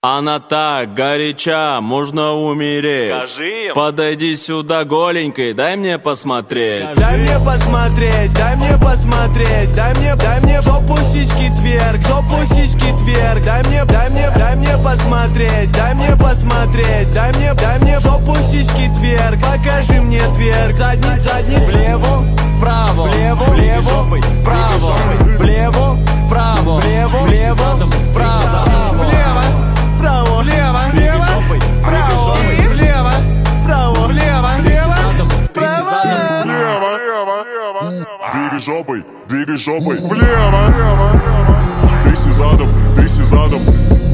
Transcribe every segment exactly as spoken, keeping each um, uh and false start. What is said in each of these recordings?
Она так горяча, можно умереть. Скажи им. Подойди сюда голенькой, дай мне посмотреть. Скажи. Дай мне посмотреть, дай мне посмотреть, дай мне, дай мне жопу сиськи тверк, жопу сиськи тверк, дай мне, дай мне, дай мне посмотреть, дай мне посмотреть, дай мне, дай мне жопу сиськи тверк, покажи мне тверк, задниц, задниц, влево, вправо, влево, влево, вправо, влево, вправо, влево, влево, вправо, влево, вправо, влево, влево, вправо, влево, вправо, влево, влево, вправо. Двигай жопой, двигай жопой влево, тряси задом, тряси задом.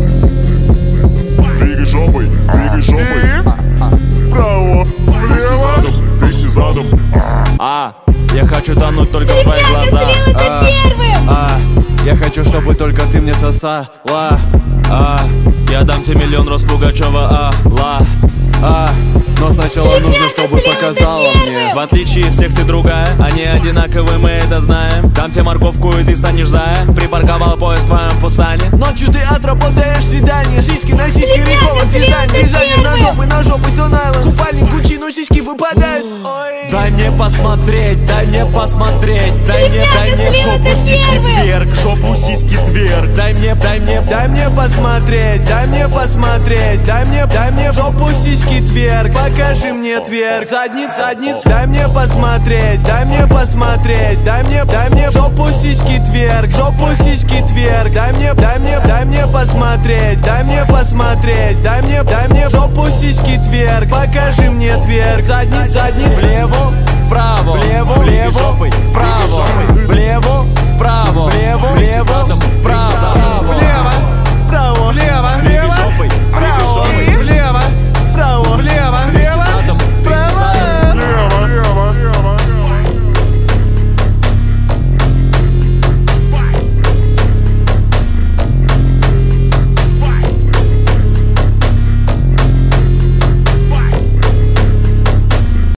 Двигай жопой, двигай жопой вправо, влево, тряси задом. А, я хочу тонуть только в твоих глазах. А, а, я хочу, чтобы только ты мне сосала. А, я дам тебе миллион роз Пугачева. А, ла, а. Но сначала нужно, чтобы показала мне. В отличие всех ты другая, они одинаковые, мы это знаем. Дам тебе морковку и ты станешь зая. Припарковал поезд в твоем Пусане. Ночью ты отработаешь свидание. Сиськи на сиськи, рекорд дизайн. Дизайнер на жопы, на жопы, Stone Island. Купальник Гуччи, но сиськи выпадают. Ой. Дай мне посмотреть, дай мне посмотреть. Дай мне, дай мне жопу сиськи тверк, жопу сиськи тверк. Дай мне, дай мне, дай мне посмотреть, дай мне посмотреть. Дай мне, дай мне жопу сиськи тверк. Покажи мне тверк, задниц, задниц. Дай мне посмотреть, дай мне посмотреть. Дай мне, дай мне жопу сиськи тверк, жопу сиськи тверк. Дай мне, дай мне, дай мне посмотреть, дай мне посмотреть. Дай мне, дай мне жопу сиськи тверк. Покажи мне тверк, задниц, задниц. Влево, вправо, влево, влево, вправо, влево, вправо, влево, влево, вправо, влево, вправо, влево,